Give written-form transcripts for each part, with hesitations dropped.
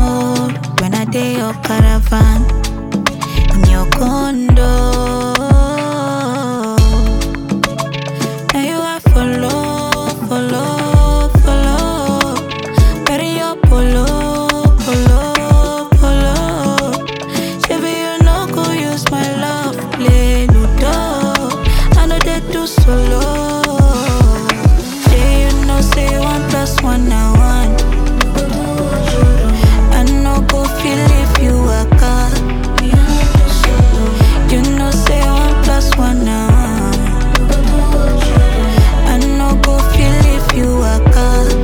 mode when I dey your caravan in your condo. Now you are follow, follow, follow. Bury your polo, polo, polo. Baby, you no go use my love play Ludo. I know they do solo. Yeah, you know say 1+1 na 1. I no go feel if you are God. You know say 1+1 na 1. I no go feel if you are God.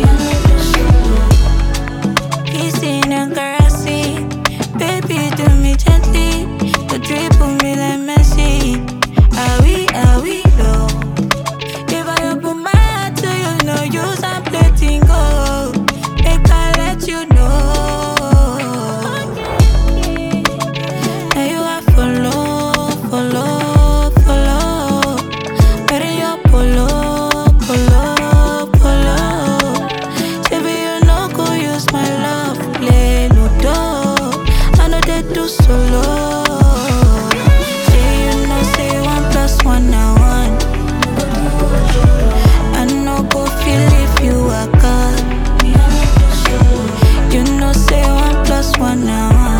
Kissing and caressing, baby do me gently. The dribble me like Messi. Are we low? If I open my heart to you, no use I'm letting go. Make I let you know. Now you are follow, follow, follow. Bury your polo, polo, polo. Baby, you no go use my love play Ludo. I know they do solo. Yeah, you know say 1+1 na 1. I no go feel if you are God. You know say 1+1 na 1.